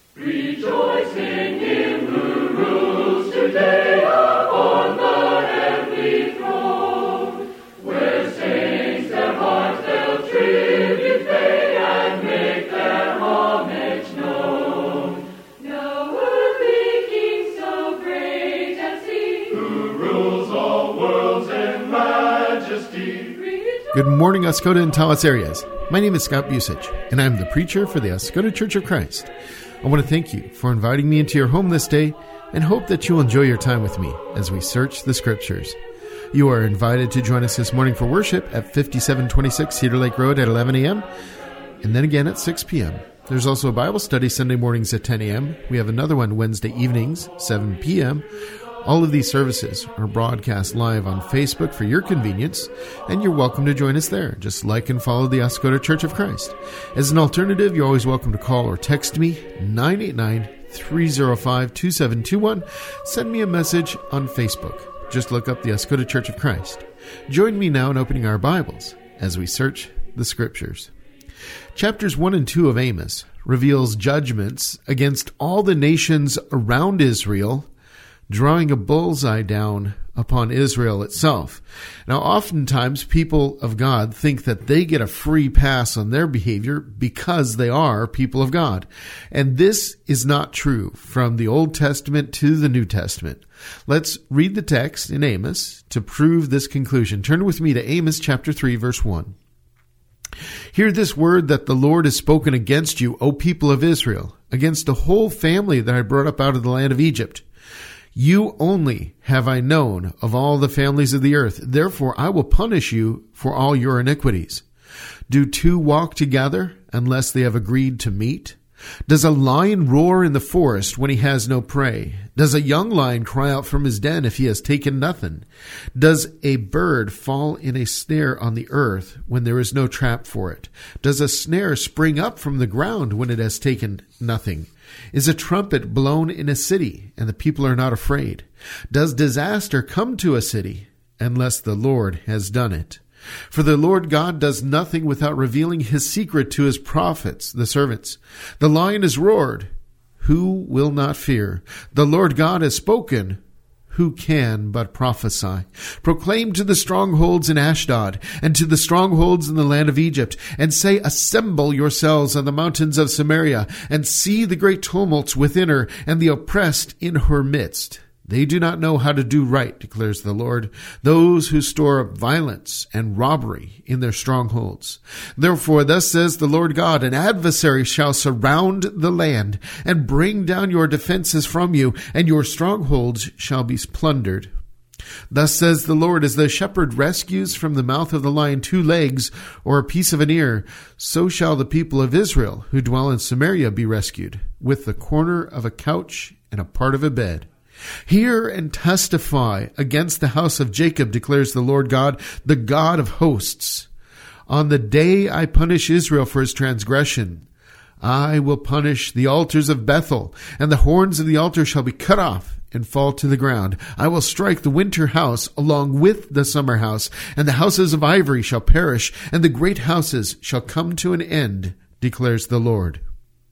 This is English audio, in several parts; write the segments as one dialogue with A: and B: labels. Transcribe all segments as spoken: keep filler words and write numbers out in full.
A: Rejoice in him who rules today upon the heavenly throne, where saints their hearts they'll tribute pay and make their homage known. No earthly king so great as he, who rules all worlds in majesty.
B: Good morning, Oscoda and Tawas areas. My name is Scott Busich, and I'm the preacher for the Oscoda Church of Christ. I want to thank you for inviting me into your home this day and hope that you'll enjoy your time with me as we search the Scriptures. You are invited to join us this morning for worship at fifty-seven twenty-six Cedar Lake Road at eleven a.m. and then again at six p.m. There's also a Bible study Sunday mornings at ten a.m. We have another one Wednesday evenings, seven p.m. All of these services are broadcast live on Facebook for your convenience, and you're welcome to join us there. Just like and follow the Oscoda Church of Christ. As an alternative, you're always welcome to call or text me, nine eight nine, three oh five, two seven two one. Send me a message on Facebook. Just look up the Oscoda Church of Christ. Join me now in opening our Bibles as we search the Scriptures. Chapters one and two of Amos reveals judgments against all the nations around Israel, drawing a bullseye down upon Israel itself. Now, oftentimes people of God think that they get a free pass on their behavior because they are people of God. And this is not true from the Old Testament to the New Testament. Let's read the text in Amos to prove this conclusion. Turn with me to Amos chapter three, verse one. Hear this word that the Lord has spoken against you, O people of Israel, against the whole family that I brought up out of the land of Egypt. You only have I known of all the families of the earth. Therefore, I will punish you for all your iniquities. Do two walk together unless they have agreed to meet? Does a lion roar in the forest when he has no prey? Does a young lion cry out from his den if he has taken nothing? Does a bird fall in a snare on the earth when there is no trap for it? Does a snare spring up from the ground when it has taken nothing? Is a trumpet blown in a city, and the people are not afraid? Does disaster come to a city unless the Lord has done it? For the Lord God does nothing without revealing his secret to his prophets, the servants. The lion has roared. Who will not fear? The Lord God has spoken. Who can but prophesy? Proclaim to the strongholds in Ashdod and to the strongholds in the land of Egypt, and say, assemble yourselves on the mountains of Samaria, and see the great tumults within her, and the oppressed in her midst. They do not know how to do right, declares the Lord, those who store up violence and robbery in their strongholds. Therefore, thus says the Lord God, an adversary shall surround the land and bring down your defenses from you, and your strongholds shall be plundered. Thus says the Lord, as the shepherd rescues from the mouth of the lion two legs or a piece of an ear, so shall the people of Israel who dwell in Samaria be rescued, with the corner of a couch and a part of a bed. Hear and testify against the house of Jacob, declares the Lord God, the God of hosts. On the day I punish Israel for his transgression, I will punish the altars of Bethel, and the horns of the altar shall be cut off and fall to the ground. I will strike the winter house along with the summer house, and the houses of ivory shall perish, and the great houses shall come to an end, declares the Lord.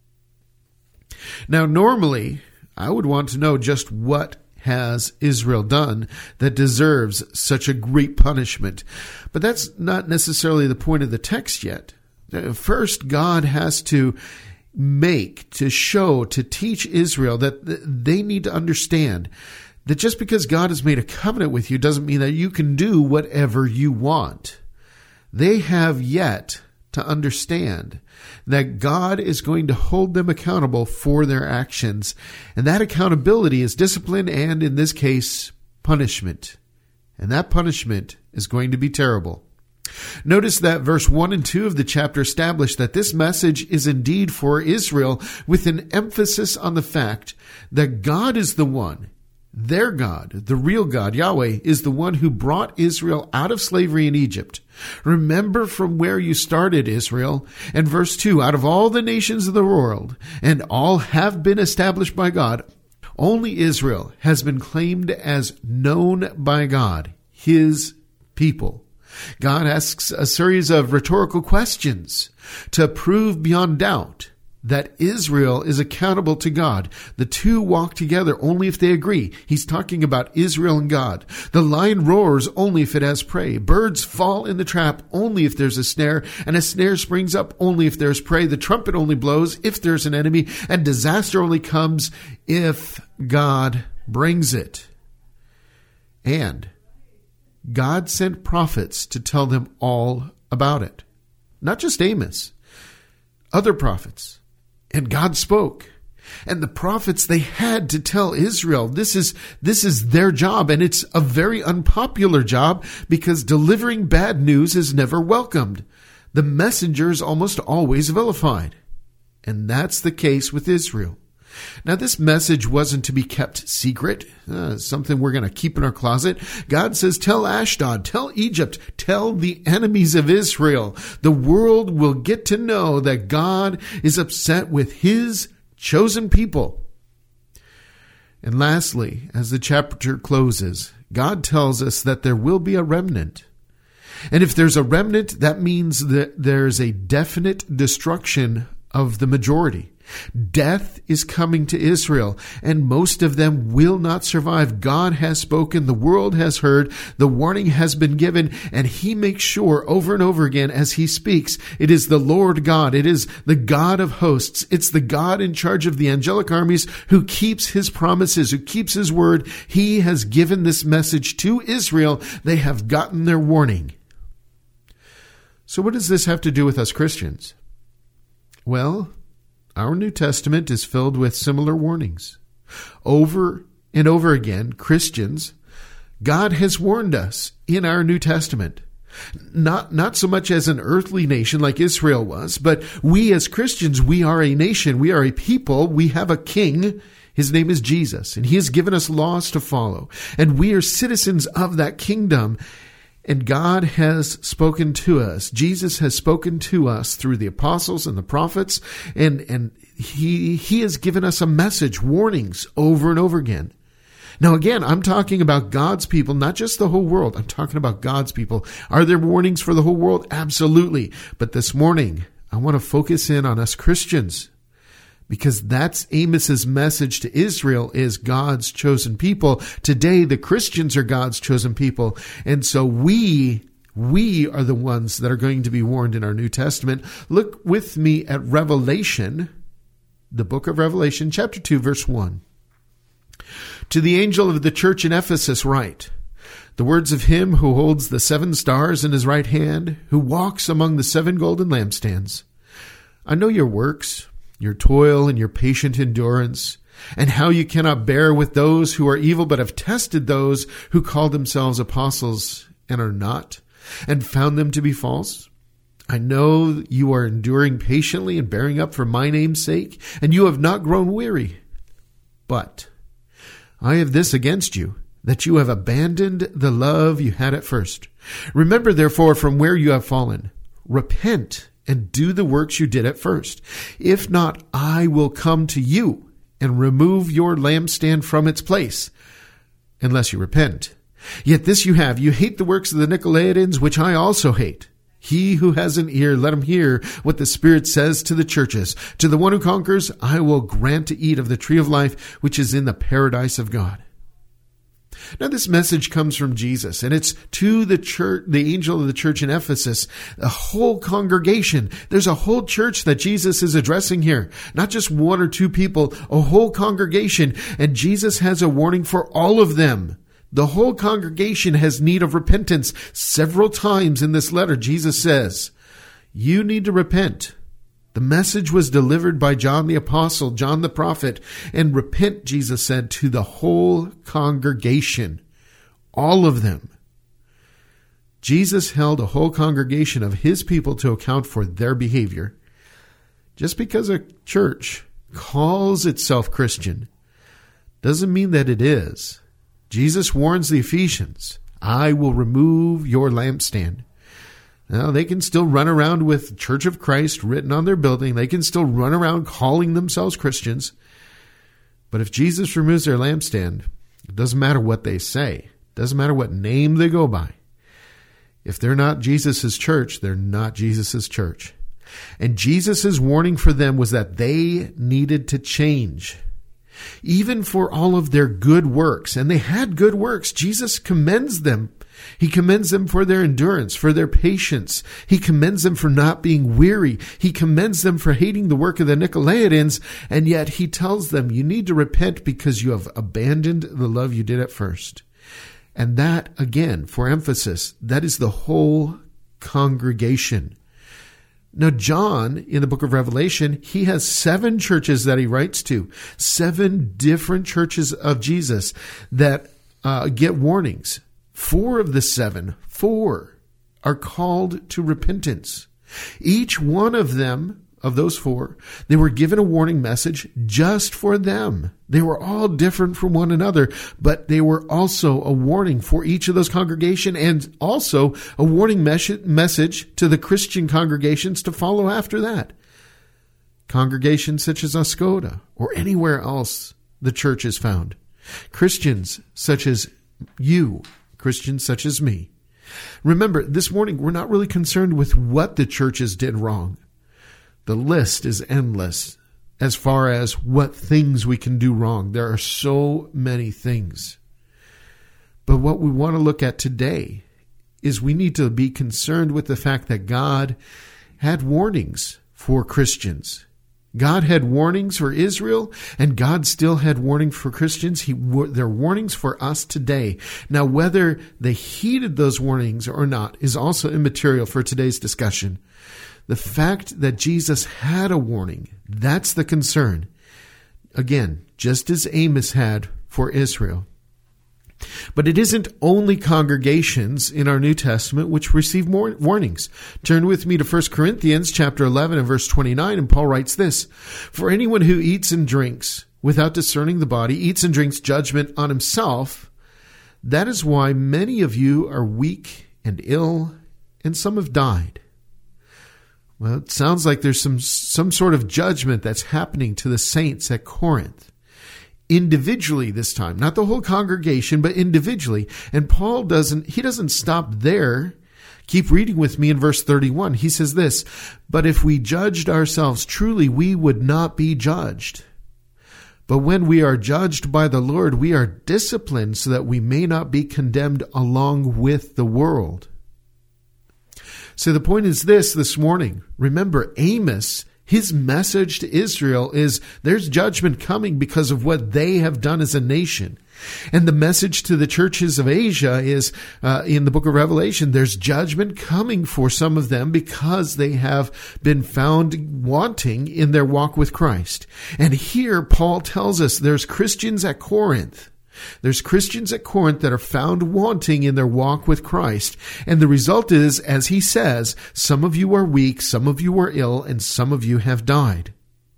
B: Now, normally, I would want to know just what has Israel done that deserves such a great punishment. But that's not necessarily the point of the text yet. First, God has to make, to show, to teach Israel that they need to understand that just because God has made a covenant with you doesn't mean that you can do whatever you want. They have yet to understand that God is going to hold them accountable for their actions. And that accountability is discipline and, in this case, punishment. And that punishment is going to be terrible. Notice that verse one and two of the chapter establish that this message is indeed for Israel, with an emphasis on the fact that God is the one, their God, the real God, Yahweh, is the one who brought Israel out of slavery in Egypt. Remember from where you started, Israel. And verse two, out of all the nations of the world, and all have been established by God, only Israel has been claimed as known by God, his people. God asks a series of rhetorical questions to prove beyond doubt that Israel is accountable to God. The two walk together only if they agree. He's talking about Israel and God. The lion roars only if it has prey. Birds fall in the trap only if there's a snare, and a snare springs up only if there's prey. The trumpet only blows if there's an enemy, and disaster only comes if God brings it. And God sent prophets to tell them all about it. Not just Amos, other prophets. And God spoke. And the prophets, they had to tell Israel, this is, this is their job. And it's a very unpopular job because delivering bad news is never welcomed. The messenger is almost always vilified. And that's the case with Israel. Now, this message wasn't to be kept secret, uh, something we're going to keep in our closet. God says, tell Ashdod, tell Egypt, tell the enemies of Israel. The world will get to know that God is upset with his chosen people. And lastly, as the chapter closes, God tells us that there will be a remnant. And if there's a remnant, that means that there's a definite destruction of the majority. Death is coming to Israel, and most of them will not survive. God has spoken, the world has heard, the warning has been given, and he makes sure over and over again as he speaks, it is the Lord God, it is the God of hosts, it's the God in charge of the angelic armies who keeps his promises, who keeps his word. He has given this message to Israel. They have gotten their warning. So what does this have to do with us Christians? Well, our New Testament is filled with similar warnings. Over and over again, Christians, God has warned us in our New Testament. Not, not so much as an earthly nation like Israel was, but we as Christians, we are a nation, we are a people, we have a king. His name is Jesus, and he has given us laws to follow. And we are citizens of that kingdom. And God has spoken to us. Jesus has spoken to us through the apostles and the prophets. And, and he, he has given us a message, warnings over and over again. Now, again, I'm talking about God's people, not just the whole world. I'm talking about God's people. Are there warnings for the whole world? Absolutely. But this morning, I want to focus in on us Christians. Because that's Amos's message to Israel is God's chosen people. Today, the Christians are God's chosen people. And so we, we are the ones that are going to be warned in our New Testament. Look with me at Revelation, the book of Revelation, chapter two, verse one. To the angel of the church in Ephesus write, the words of him who holds the seven stars in his right hand, who walks among the seven golden lampstands. I know your works, your toil and your patient endurance, and how you cannot bear with those who are evil, but have tested those who call themselves apostles and are not, and found them to be false. I know you are enduring patiently and bearing up for my name's sake, and you have not grown weary. But I have this against you, that you have abandoned the love you had at first. Remember, therefore, from where you have fallen. Repent and do the works you did at first. If not, I will come to you and remove your lampstand from its place, unless you repent. Yet this you have, you hate the works of the Nicolaitans, which I also hate. He who has an ear, let him hear what the Spirit says to the churches. To the one who conquers, I will grant to eat of the tree of life, which is in the paradise of God. Now, this message comes from Jesus, and it's to the church, the angel of the church in Ephesus, a whole congregation. There's a whole church that Jesus is addressing here, not just one or two people, a whole congregation. And Jesus has a warning for all of them. The whole congregation has need of repentance. Several times in this letter, Jesus says, you need to repent. The message was delivered by John the Apostle, John the Prophet, and repent, Jesus said, to the whole congregation, all of them. Jesus held a whole congregation of his people to account for their behavior. Just because a church calls itself Christian doesn't mean that it is. Jesus warns the Ephesians, I will remove your lampstand. Now, they can still run around with Church of Christ written on their building. They can still run around calling themselves Christians. But if Jesus removes their lampstand, it doesn't matter what they say. It doesn't matter what name they go by. If they're not Jesus' church, they're not Jesus' church. And Jesus' warning for them was that they needed to change. Even for all of their good works, and they had good works, Jesus commends them. He commends them for their endurance, for their patience. He commends them for not being weary. He commends them for hating the work of the Nicolaitans, and yet he tells them, you need to repent because you have abandoned the love you did at first. And that, again, for emphasis, that is the whole congregation. Now, John, in the book of Revelation, he has seven churches that he writes to, seven different churches of Jesus that uh, get warnings. Four of the seven, four, are called to repentance. Each one of them, of those four, they were given a warning message just for them. They were all different from one another, but they were also a warning for each of those congregations, and also a warning mes- message to the Christian congregations to follow after that. Congregations such as Oscoda or anywhere else the church is found. Christians such as you, Christians such as me. Remember, this morning we're not really concerned with what the churches did wrong. The list is endless as far as what things we can do wrong. There are so many things. But what we want to look at today is we need to be concerned with the fact that God had warnings for Christians. God had warnings for Israel, and God still had warnings for Christians. He, there are warnings for us today. Now, whether they heeded those warnings or not is also immaterial for today's discussion. The fact that Jesus had a warning, that's the concern. Again, just as Amos had for Israel. But it isn't only congregations in our New Testament which receive more warnings. Turn with me to First Corinthians chapter eleven and verse twenty-nine, and Paul writes this, "For anyone who eats and drinks without discerning the body eats and drinks judgment on himself. That is why many of you are weak and ill, and some have died." Well, it sounds like there's some some sort of judgment that's happening to the saints at Corinth. Individually this time, not the whole congregation, but individually. And Paul doesn't, he doesn't stop there. Keep reading with me in verse thirty-one. He says this, "But if we judged ourselves truly, we would not be judged. But when we are judged by the Lord, we are disciplined so that we may not be condemned along with the world." So the point is this this morning. Remember, Amos, his message to Israel is there's judgment coming because of what they have done as a nation. And the message to the churches of Asia is, uh, in the book of Revelation, there's judgment coming for some of them because they have been found wanting in their walk with Christ. And here Paul tells us there's Christians at Corinth. There's Christians at Corinth that are found wanting in their walk with Christ. And the result is, as he says, some of you are weak, some of you are ill, and some of you have died.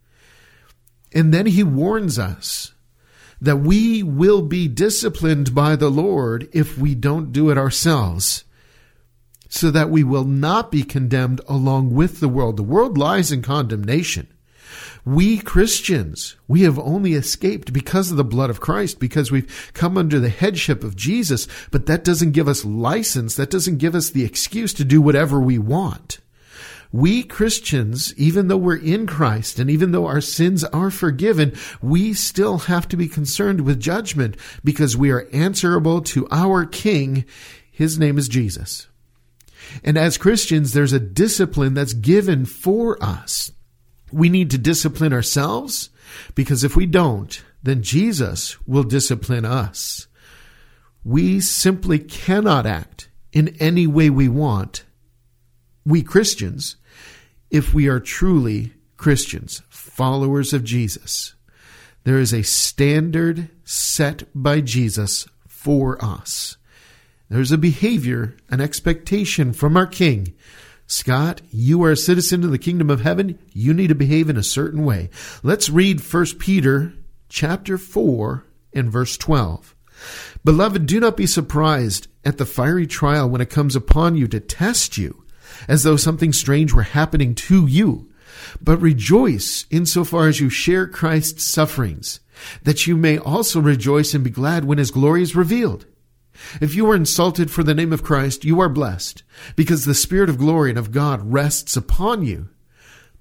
B: And then he warns us that we will be disciplined by the Lord if we don't do it ourselves, so that we will not be condemned along with the world. The world lies in condemnation. We Christians, we have only escaped because of the blood of Christ, because we've come under the headship of Jesus, but that doesn't give us license, that doesn't give us the excuse to do whatever we want. We Christians, even though we're in Christ and even though our sins are forgiven, we still have to be concerned with judgment because we are answerable to our King. His name is Jesus. And as Christians, there's a discipline that's given for us. We need to discipline ourselves because if we don't, then Jesus will discipline us. We simply cannot act in any way we want, we Christians, if we are truly Christians, followers of Jesus. There is a standard set by Jesus for us. There's a behavior, an expectation from our King. Scott, you are a citizen of the kingdom of heaven. You need to behave in a certain way. Let's read First Peter chapter four and verse twelve. "Beloved, do not be surprised at the fiery trial when it comes upon you to test you, as though something strange were happening to you. But rejoice insofar as you share Christ's sufferings, that you may also rejoice and be glad when his glory is revealed. If you are insulted for the name of Christ, you are blessed, because the Spirit of glory and of God rests upon you.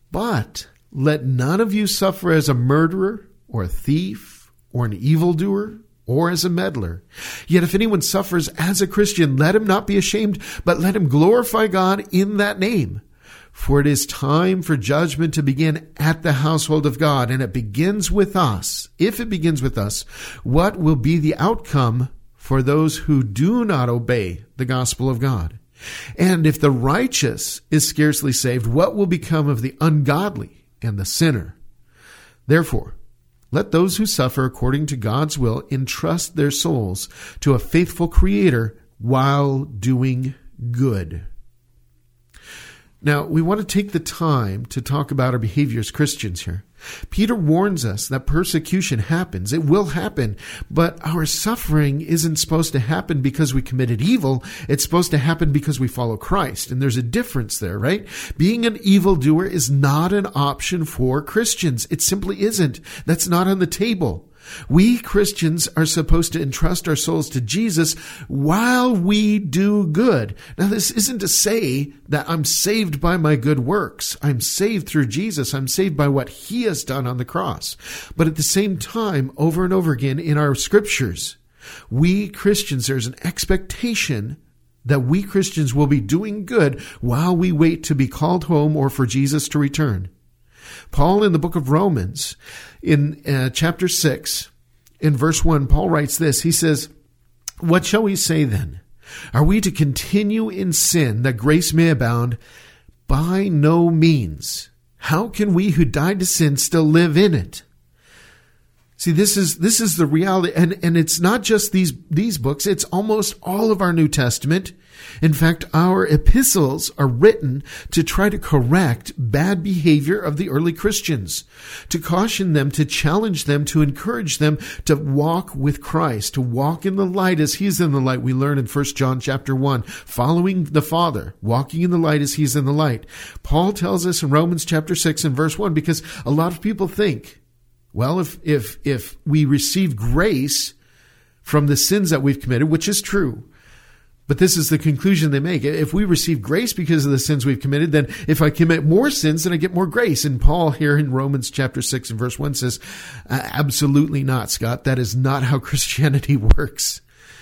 B: But let none of you suffer as a murderer or a thief or an evildoer or as a meddler. Yet if anyone suffers as a Christian, let him not be ashamed, but let him glorify God in that name. For it is time for judgment to begin at the household of God, and it begins with us. If it begins with us, what will be the outcome for those who do not obey the gospel of God? And if the righteous is scarcely saved, what will become of the ungodly and the sinner? Therefore, let those who suffer according to God's will entrust their souls to a faithful Creator while doing good. Now, we want to take the time to talk about our behavior as Christians here. Peter warns us that persecution happens. It will happen, but our suffering isn't supposed to happen because we committed evil. It's supposed to happen because we follow Christ. And there's a difference there, right? Being an evildoer is not an option for Christians. It simply isn't. That's not on the table. We Christians are supposed to entrust our souls to Jesus while we do good. Now, this isn't to say that I'm saved by my good works. I'm saved through Jesus. I'm saved by what He has done on the cross. But at the same time, over and over again in our scriptures, we Christians, there's an expectation that we Christians will be doing good while we wait to be called home or for Jesus to return. Paul in the book of Romans, in uh, chapter six, in verse one, Paul writes this. He says, "What shall we say then? Are we to continue in sin that grace may abound? By no means. How can we who died to sin still live in it?" See, this is this is the reality, and, and it's not just these, these books, it's almost all of our New Testament. In fact, our epistles are written to try to correct bad behavior of the early Christians, to caution them, to challenge them, to encourage them to walk with Christ, to walk in the light as He's in the light. We learn in First John chapter one, following the Father, walking in the light as He's in the light. Paul tells us in Romans chapter six and verse one, because a lot of people think, well, if, if, if we receive grace from the sins that we've committed, which is true, but this is the conclusion they make. If we receive grace because of the sins we've committed, then if I commit more sins, then I get more grace. And Paul here in Romans chapter six and verse one says, absolutely not, Scott. That is not how Christianity works.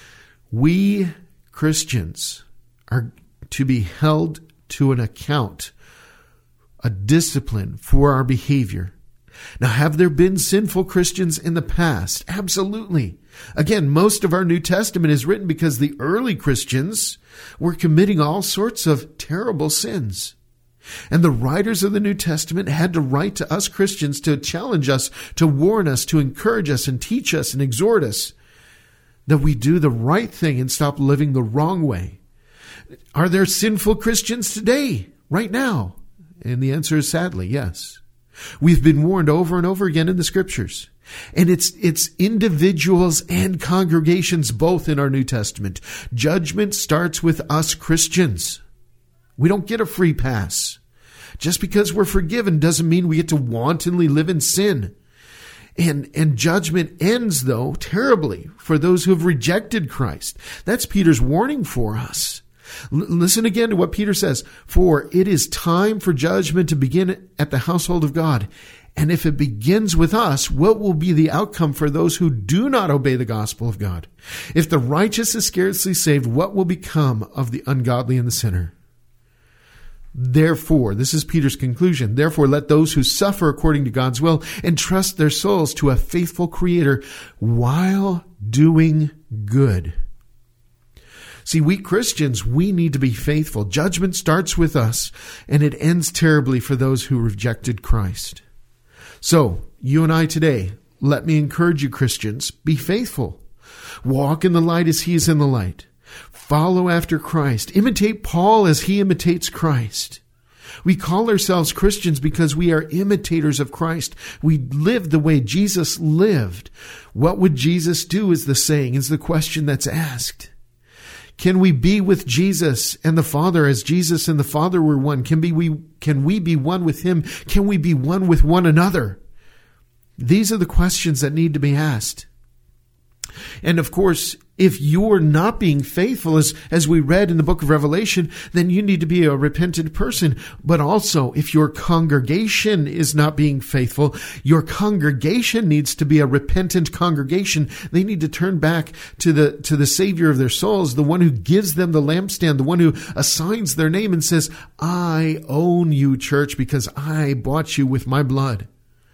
B: We Christians are to be held to an account, a discipline for our behavior. Now, have there been sinful Christians in the past? Absolutely. Again, most of our New Testament is written because the early Christians were committing all sorts of terrible sins. And the writers of the New Testament had to write to us Christians to challenge us, to warn us, to encourage us and teach us and exhort us that we do the right thing and stop living the wrong way. Are there sinful Christians today, right now? And the answer is sadly, yes. We've been warned over and over again in the scriptures. And it's, it's individuals and congregations both in our New Testament. Judgment starts with us Christians. We don't get a free pass. Just because we're forgiven doesn't mean we get to wantonly live in sin. And, and judgment ends, though, terribly for those who have rejected Christ. That's Peter's warning for us. L- listen again to what Peter says. "For it is time for judgment to begin at the household of God. And if it begins with us, what will be the outcome for those who do not obey the gospel of God? If the righteous is scarcely saved, what will become of the ungodly and the sinner? Therefore," this is Peter's conclusion, "therefore let those who suffer according to God's will entrust their souls to a faithful Creator while doing good." See, we Christians, we need to be faithful. Judgment starts with us, and it ends terribly for those who rejected Christ. So, you and I today, let me encourage you, Christians, be faithful. Walk in the light as He is in the light. Follow after Christ. Imitate Paul as he imitates Christ. We call ourselves Christians because we are imitators of Christ. We live the way Jesus lived. What would Jesus do is the saying, is the question that's asked. Can we be with Jesus and the Father as Jesus and the Father were one? Can be we can we be one with Him? Can we be one with one another? These are the questions that need to be asked. And of course, if you're not being faithful, as, as we read in the book of Revelation, then you need to be a repentant person. But also, if your congregation is not being faithful, your congregation needs to be a repentant congregation. They need to turn back to the, to the Savior of their souls, the one who gives them the lampstand, the one who assigns their name and says, I own you, church, because I bought you with my blood.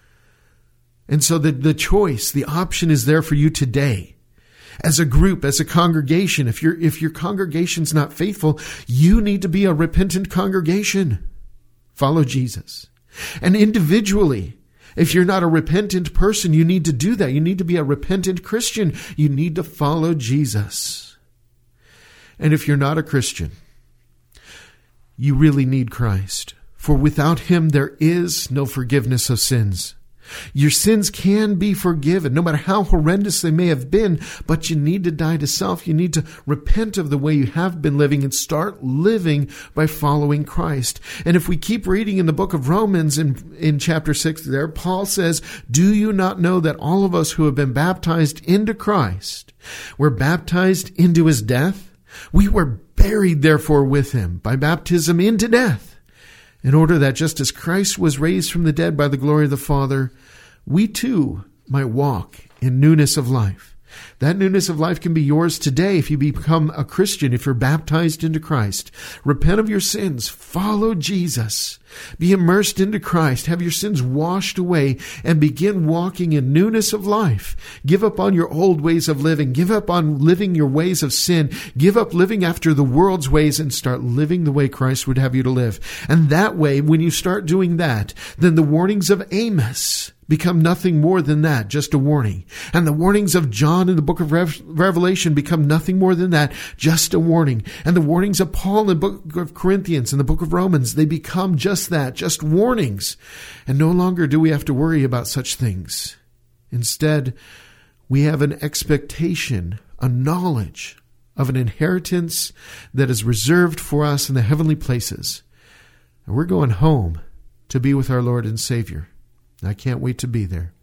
B: And so the, the choice, the option is there for you today. As a group, as a congregation, if your if your congregation's not faithful, you need to be a repentant congregation. Follow Jesus. And individually, if you're not a repentant person, you need to do that. You need to be a repentant Christian. You need to follow Jesus. And if you're not a Christian, you really need Christ. For without him, there is no forgiveness of sins. Your sins can be forgiven, no matter how horrendous they may have been, but you need to die to self. You need to repent of the way you have been living and start living by following Christ. And if we keep reading in the book of Romans in, in chapter six there, Paul says, do you not know that all of us who have been baptized into Christ were baptized into his death? We were buried, therefore, with him by baptism into death, in order that just as Christ was raised from the dead by the glory of the Father, we too might walk in newness of life. That newness of life can be yours today if you become a Christian, if you're baptized into Christ. Repent of your sins. Follow Jesus. Be immersed into Christ. Have your sins washed away and begin walking in newness of life. Give up on your old ways of living. Give up on living your ways of sin. Give up living after the world's ways and start living the way Christ would have you to live. And that way, when you start doing that, then the warnings of Amos become nothing more than that, just a warning. And the warnings of John in the book of Rev- Revelation become nothing more than that, just a warning. And the warnings of Paul in the book of Corinthians and the book of Romans, they become just that, just warnings. And no longer do we have to worry about such things. Instead, we have an expectation, a knowledge of an inheritance that is reserved for us in the heavenly places. And we're going home to be with our Lord and Savior. I can't wait to be there.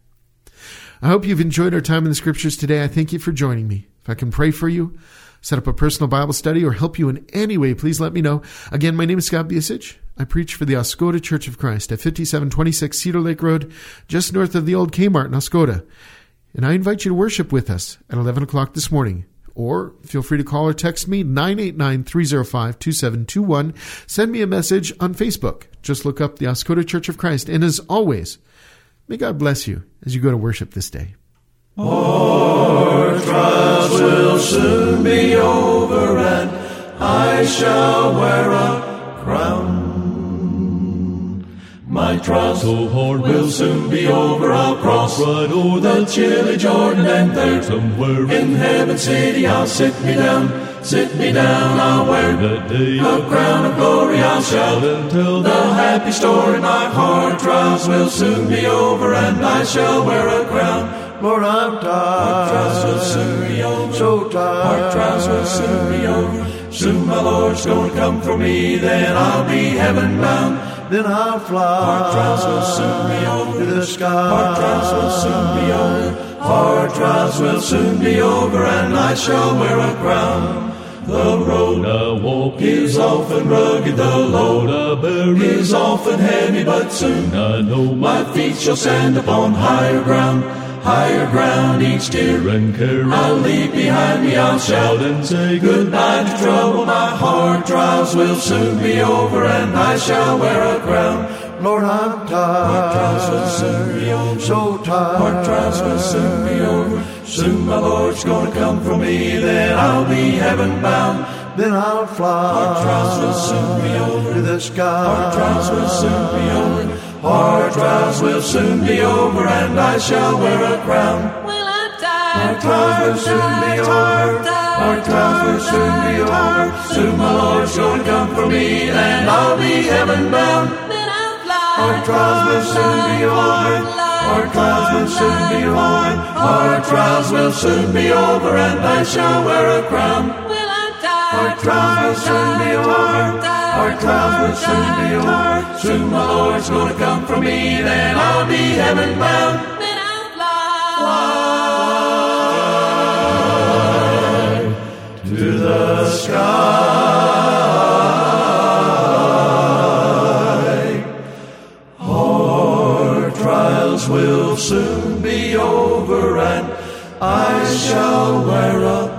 B: I hope you've enjoyed our time in the Scriptures today. I thank you for joining me. If I can pray for you, set up a personal Bible study, or help you in any way, please let me know. Again, my name is Scott Busich. I preach for the Oscoda Church of Christ at fifty-seven twenty-six Cedar Lake Road, just north of the old Kmart in Oscoda. And I invite you to worship with us at eleven o'clock this morning. Or feel free to call or text me, nine eight nine, three oh five, two seven two one. Send me a message on Facebook. Just look up the Oscoda Church of Christ. And as always, may God bless you as you go to worship this day.
A: Our trials will soon be over, and I shall wear a crown. My trials so hard will soon be over. I'll cross right over the chilly Jordan, and there somewhere in heaven city I'll sit me down, sit me down. I'll wear that day a crown of glory. I'll shout and tell the happy story. My hard trials will soon be over, and I shall wear a crown.
C: Lord, I'm tired.
A: Hard trials will soon be over.
C: So tired.
A: Hard trials will soon be over. Soon my Lord's gonna come for me, then I'll be heaven bound.
C: Then I'll fly.
A: Hard trials will soon be over.
C: To the sky.
A: Hard trials will soon be over. Hard trials will soon be over, and I shall wear a crown. The road I walk is often rugged, the load I bear is often heavy, but soon I know my feet shall stand upon higher ground. Higher ground, each tear and care I'll leave behind me. I'll shout and say goodbye to trouble. My hard trials will soon be over, and I shall wear a crown.
C: Lord, I'm tired.
A: Hard trials will soon be over.
C: So tired.
A: Hard trials will soon be over. Soon my Lord's gonna come for me, then I'll be heaven bound.
C: Then I'll fly.
A: Hard trials will soon be over.
C: To the sky.
A: Hard trials will soon be over. Hard trials will soon be over, and I shall wear a crown.
D: Well, I'm tired.
A: Hard trials will soon be over. Hard trials will soon be over. Soon my Lord's gonna come for me, and I'll be heaven bound.
D: Then I'll fly.
A: Hard trials will soon be over. Hard trials will soon be over. Hard trials will soon be over, and I shall wear a crown.
D: Well, I'm tired.
A: Hard trials will soon be over. Hard trials will soon be over. Soon my Lord's gonna come for me, then I'll be heaven bound.
D: Then I'll fly.
C: and I shall wear a